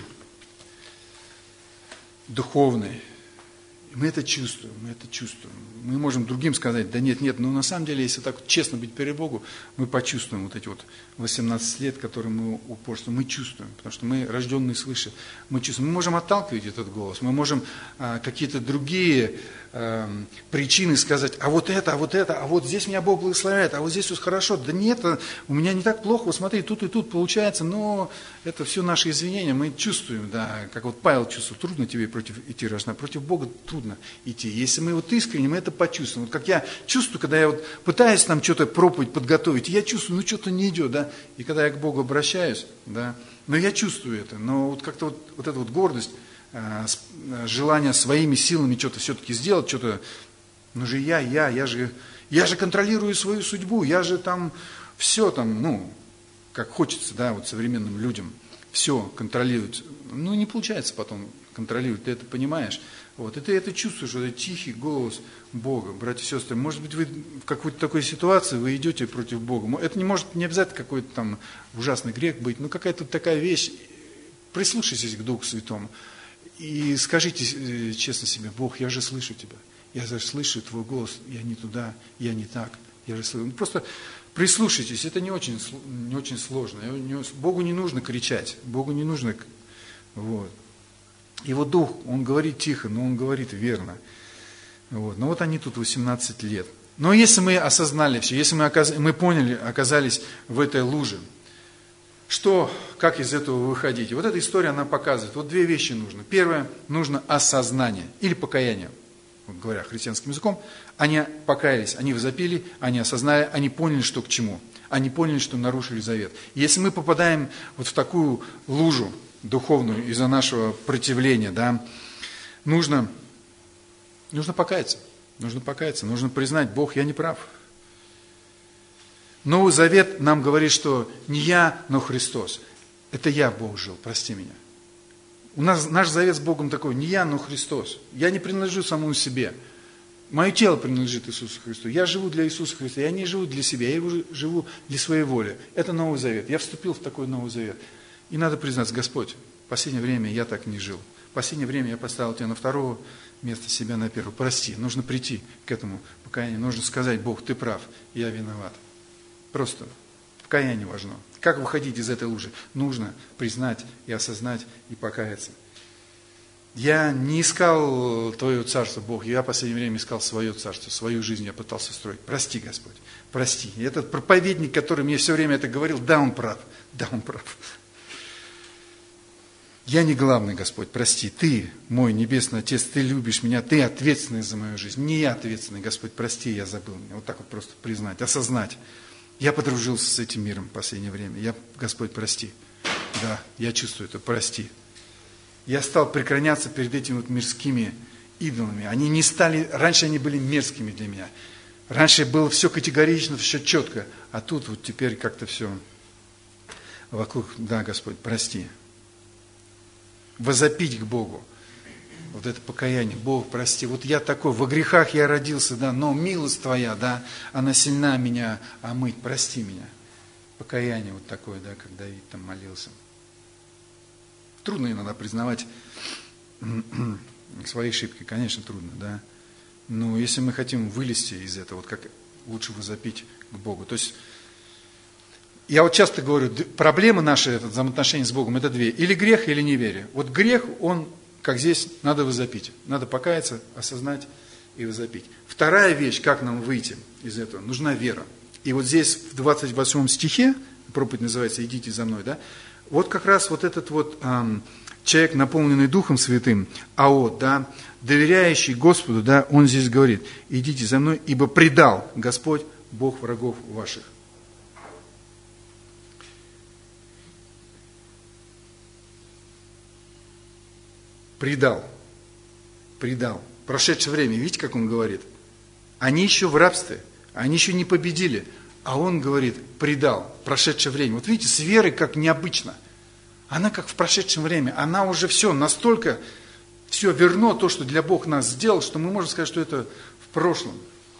духовной, мы это чувствуем, мы это чувствуем. Мы можем другим сказать, да нет, нет, но на самом деле, если так честно быть перед Богом, мы почувствуем вот эти вот восемнадцать лет, которые мы упорствуем, мы чувствуем, потому что мы рожденные свыше, мы чувствуем. Мы можем отталкивать этот голос, мы можем а, какие-то другие а, причины сказать, а вот это, а вот это, а вот здесь меня Бог благословляет, а вот здесь все хорошо. Да нет, у меня не так плохо, вот смотри, тут и тут получается, но это все наши извинения, мы чувствуем, да, как вот Павел чувствует, трудно тебе против идти, Рожна, против Бога трудно идти. Если мы вот искренне, мы это почувствуем. Вот как я чувствую, когда я вот пытаюсь там что-то проповедь подготовить, я чувствую, ну что-то не идет, да, и когда я к Богу обращаюсь, да, но я чувствую это, но вот как-то вот, вот эта вот гордость, э, желание своими силами что-то все-таки сделать, что-то, ну же я, я, я же, я же контролирую свою судьбу, я же там все там, ну, как хочется, да, вот современным людям, все контролируют, ну не получается потом контролировать, ты это понимаешь. Вот, и ты это чувствуешь, это тихий голос Бога, братья и сестры. Может быть, вы в какой-то такой ситуации вы идете против Бога. Это не может не обязательно какой-то там ужасный грех быть, но какая-то такая вещь. Прислушайтесь к Духу Святому и скажите честно себе, Бог, я же слышу Тебя, я же слышу Твой голос, я не туда, я не так, я же слышу. Просто прислушайтесь, это не очень, не очень сложно. Богу не нужно кричать, Богу не нужно, вот. Его Дух, Он говорит тихо, но Он говорит верно. Вот. Но вот они тут восемнадцать лет. Но если мы осознали все, если мы, оказ... мы поняли, оказались в этой луже, что, как из этого выходить? И вот эта история, она показывает, вот две вещи нужно. Первое, нужно осознание или покаяние, вот говоря христианским языком. Они покаялись, они возопили, они осознали, они поняли, что к чему. Они поняли, что нарушили завет. Если мы попадаем вот в такую лужу, духовную из-за нашего противления, да, нужно, нужно покаяться, нужно покаяться, нужно признать, Бог, я не прав. Новый Завет нам говорит, что не я, но Христос. Это я, Бог, жил, прости меня. У нас наш завет с Богом такой, не я, но Христос. Я не принадлежу самому себе. Мое тело принадлежит Иисусу Христу. Я живу для Иисуса Христа, я не живу для себя, я живу для своей воли. Это Новый Завет. Я вступил в такой Новый Завет. И надо признаться, Господь, в последнее время я так не жил. В последнее время я поставил Тебя на второе место, себя на первое. Прости, нужно прийти к этому покаянию. Нужно сказать, Бог, Ты прав, я виноват. Просто покаяние важно. Как выходить из этой лужи? Нужно признать и осознать и покаяться. Я не искал Твое царство, Бог, я в последнее время искал свое царство, свою жизнь я пытался строить. Прости, Господь, прости. И этот проповедник, который мне все время это говорил, да, он прав, да, он прав. Я не главный, Господь, прости, Ты, мой Небесный Отец, Ты любишь меня, Ты ответственный за мою жизнь. Не я ответственный, Господь, прости, я забыл меня. Вот так вот просто признать, осознать. Я подружился с этим миром в последнее время. Я, Господь, прости. Да, я чувствую это, прости. Я стал преклоняться перед этими вот мирскими идолами. Они не стали, раньше они были мерзкими для меня. Раньше было все категорично, все четко. А тут вот теперь как-то все вокруг, да, Господь, прости. Возопить к Богу. Вот это покаяние. Бог, прости. Вот я такой, во грехах я родился, да, но милость Твоя, да, она сильна меня омыть. Прости меня. покаяние вот такое, да, как Давид там молился. Трудно иногда признавать свои ошибки, конечно, трудно, да. Но если мы хотим вылезти из этого, вот как лучше возопить к Богу. То есть, я вот часто говорю, проблемы наши, это, взаимоотношения с Богом, это две. Или грех, или неверие. Вот грех, он, как здесь, надо возопить. Надо покаяться, осознать и возопить. Вторая вещь, как нам выйти из этого, нужна вера. И вот здесь в двадцать восьмом стихе, проповедь называется «Идите за мной», да, вот как раз вот этот вот эм, человек, наполненный Духом Святым, Аот, да, доверяющий Господу, да, он здесь говорит: идите за мной, ибо предал Господь Бог врагов ваших. Предал. Предал. Прошедшее время, видите, как он говорит? Они еще в рабстве, они еще не победили, а он говорит: предал. Прошедшее время. Вот видите, с верой как необычно. Она как в прошедшем времени, она уже все, настолько все верно, то, что для Бога нас сделал, что мы можем сказать, что это в прошлом.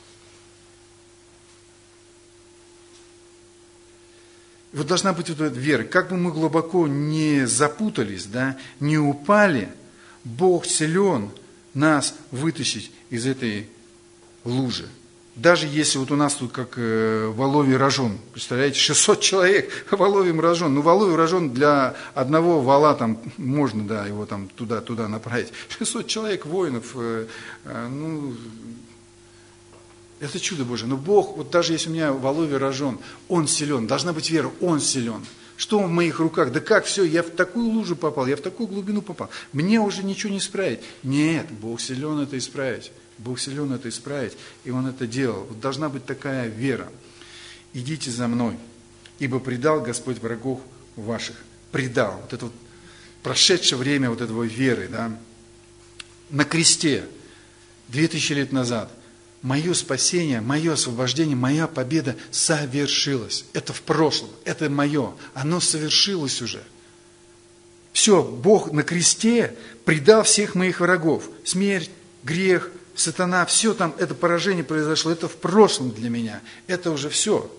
И вот должна быть вот эта вера. Как бы мы глубоко не запутались, да, не упали, Бог силен нас вытащить из этой лужи. Даже если вот у нас тут как э, воловий рожон, представляете, шестьсот человек воловьим рожон. Ну, воловий рожон для одного вала там можно, да, его там туда-туда направить. шестьсот человек воинов, э, э, ну, это чудо Божие. Но Бог, вот даже если у меня воловий рожон, Он силен, должна быть вера, Он силен. Что в моих руках? Да как все, я в такую лужу попал, я в такую глубину попал. Мне уже ничего не исправить. Нет, Бог силен это исправить. Бог силен это исправить, и Он это делал. Вот должна быть такая вера. Идите за мной, ибо предал Господь врагов ваших. Предал. Вот это вот прошедшее время вот этого веры, да. На кресте, две тысячи лет назад, мое спасение, мое освобождение, моя победа совершилась. Это в прошлом, это мое. Оно совершилось уже. Все, Бог на кресте предал всех моих врагов. Смерть, грех, сатана, все там, это поражение произошло, это в прошлом для меня, это уже все.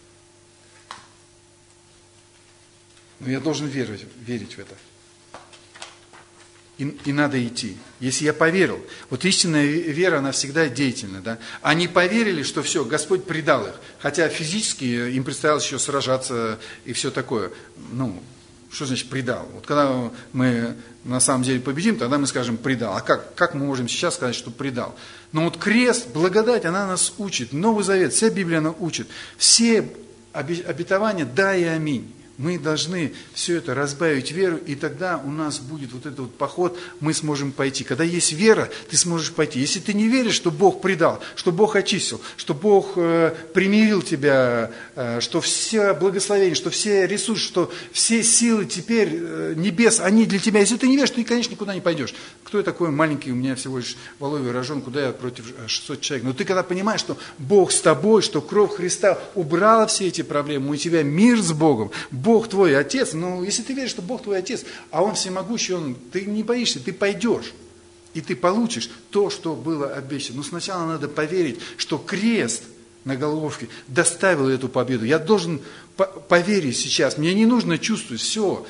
Но я должен верить, верить в это. И, и надо идти. Если я поверил, вот истинная вера, она всегда деятельна, да? Они поверили, что все, Господь предал их, хотя физически им предстоялось еще сражаться и все такое. Ну, что значит предал? Вот когда мы на самом деле победим, тогда мы скажем предал. А как, как мы можем сейчас сказать, что предал? Но вот крест, благодать, она нас учит. Новый Завет, вся Библия она учит. Все обетования да и аминь. Мы должны все это разбавить веру, и тогда у нас будет вот этот вот поход, мы сможем пойти. Когда есть вера, ты сможешь пойти. Если ты не веришь, что Бог предал, что Бог очистил, что Бог э, примирил тебя, э, что все благословения, что все ресурсы, что все силы теперь э, небес, они для тебя. Если ты не веришь, ты, конечно, никуда не пойдешь. Кто я такой маленький, у меня всего лишь воловий рожон, куда я против шестисот человек. Но ты когда понимаешь, что Бог с тобой, что кровь Христа убрала все эти проблемы, у тебя мир с Богом, Бог твой Отец, но если ты веришь, что Бог твой Отец, а Он всемогущий, Он, ты не боишься, ты пойдешь, и ты получишь то, что было обещано. Но сначала надо поверить, что крест на головке доставил эту победу. Я должен поверить сейчас, мне не нужно чувствовать, все,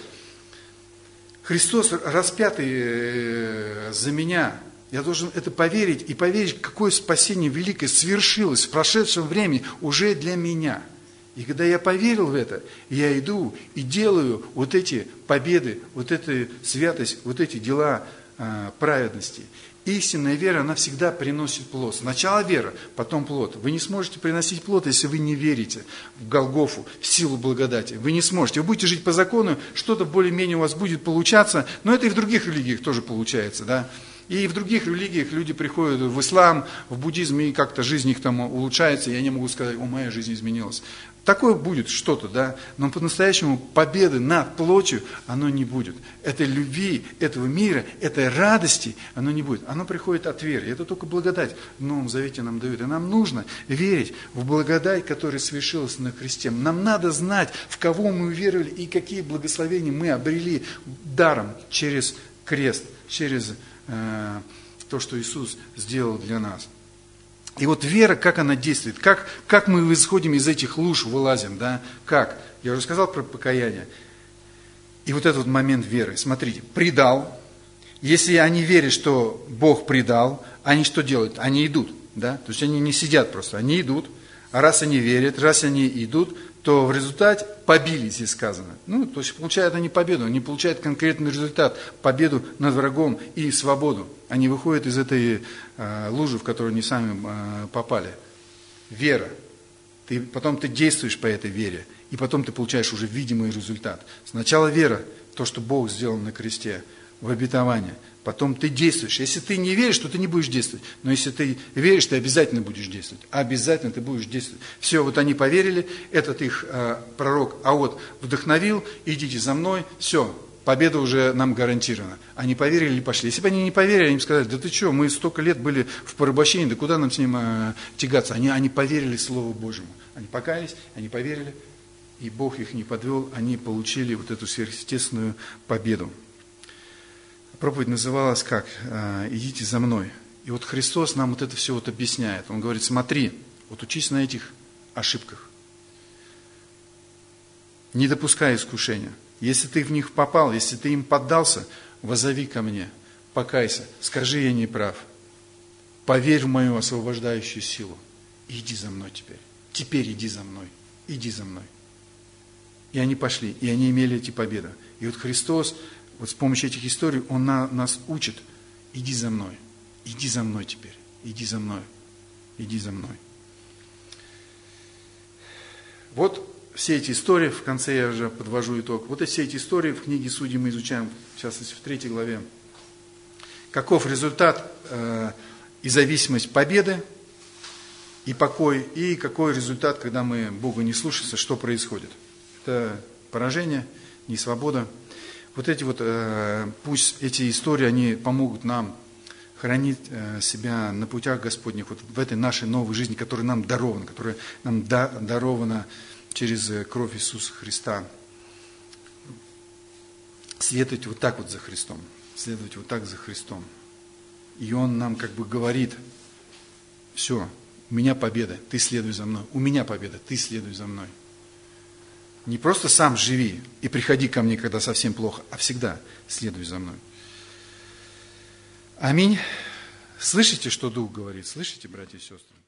Христос распятый за меня. Я должен это поверить и поверить, какое спасение великое свершилось в прошедшем времени уже для меня. И когда я поверил в это, я иду и делаю вот эти победы, вот эту святость, вот эти дела э, праведности. Истинная вера, она всегда приносит плод. Сначала вера, потом плод. Вы не сможете приносить плод, если вы не верите в Голгофу, в силу благодати. Вы не сможете. Вы будете жить по закону, что-то более-менее у вас будет получаться, но это и в других религиях тоже получается, да. И в других религиях люди приходят в ислам, в буддизм, и как-то жизнь их там улучшается, и они могут сказать: о, моя жизнь изменилась. Такое будет что-то, да, но по-настоящему победы над плотью оно не будет. Этой любви, этого мира, этой радости оно не будет. Оно приходит от веры. Это только благодать в Новом Завете нам дают. И нам нужно верить в благодать, которая совершилась на кресте. Нам надо знать, в кого мы уверовали и какие благословения мы обрели даром через крест, через э, то, что Иисус сделал для нас. И вот вера, как она действует, как, как мы исходим из этих луж, вылазим, да, как? Я уже сказал про покаяние. И вот этот вот момент веры. Смотрите, предал. Если они верят, что Бог предал, они что делают? Они идут, да? То есть они не сидят просто, они идут. А раз они верят, раз они идут, то в результате побили, здесь сказано. Ну, то есть получают они победу, они получают конкретный результат, победу над врагом и свободу. Они выходят из этой э, лужи, в которую они сами э, попали. Вера. Ты, потом ты действуешь по этой вере, и потом ты получаешь уже видимый результат. Сначала вера, то, что Бог сделал на кресте, в обетование. Потом ты действуешь. Если ты не веришь, то ты не будешь действовать. Но если ты веришь, ты обязательно будешь действовать. Обязательно ты будешь действовать. Все, вот они поверили, этот их э, пророк, а вот вдохновил, идите за мной, все, победа уже нам гарантирована. Они поверили и пошли. Если бы они не поверили, они бы сказали, да ты что, мы столько лет были в порабощении, да куда нам с ним э, тягаться? Они, они поверили Слову Божьему. Они покаялись, они поверили, и Бог их не подвел, они получили вот эту сверхъестественную победу. Проповедь называлась как? «Идите за мной». И вот Христос нам вот это все вот объясняет. Он говорит, смотри, вот учись на этих ошибках. Не допускай искушения. Если ты в них попал, если ты им поддался, воззови ко мне, покайся, скажи, я не прав. Поверь в мою освобождающую силу. И иди за мной теперь. Теперь иди за мной. Иди за мной. И они пошли, и они имели эти победы. И вот Христос, вот с помощью этих историй, Он на, нас учит. Иди за мной. Иди за мной теперь. Иди за мной. Иди за мной. Вот все эти истории, в конце я уже подвожу итог. Вот все эти истории в книге Судей мы изучаем, в частности, в третьей главе. Каков результат э, и зависимость победы и покой, и какой результат, когда мы Бога не слушаемся, что происходит. Это поражение, несвобода. Вот эти вот, пусть эти истории, они помогут нам хранить себя на путях Господних, вот в этой нашей новой жизни, которая нам дарована, которая нам дарована через кровь Иисуса Христа. Следовать вот так вот за Христом, следовать вот так за Христом. И Он нам как бы говорит, все, у меня победа, ты следуй за мной, у меня победа, ты следуй за мной. Не просто сам живи и приходи ко мне, когда совсем плохо, а всегда следуй за мной. Аминь. Слышите, что Дух говорит? Слышите, братья и сестры?